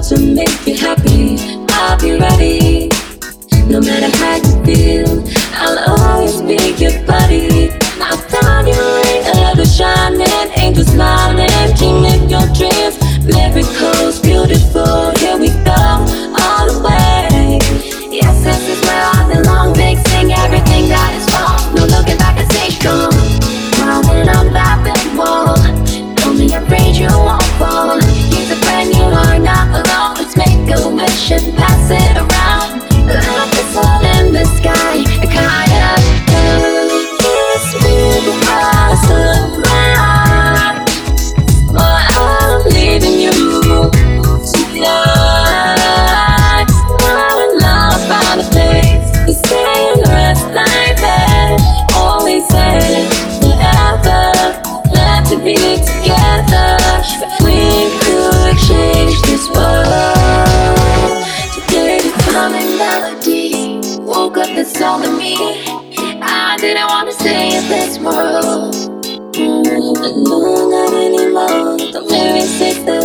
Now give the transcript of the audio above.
to make you happy. I'll be ready. No matter how you feel, I'll always be your buddy. I found you ring, a love is shining, angel smiling, dreaming your dreams. Miracles, beautiful, here we go, all the way. Yes, this is where I belong. Big sing, everything that is wrong. No looking back and stay strong. Climbing up that big wall. Don't be afraid you won't fall. Here's a friend, you are not alone. Let's make a wish and pass it around. Like the sun in the sky, kind of kiss me across the ground. But I'm leaving you tonight. Not love by the place. We stay and rest like that. Always say forever, left to be together. If we could change this world, today becoming melody. Woke up, that's all of me. I didn't want to stay in this world. But no, not anymore. The lyrics say that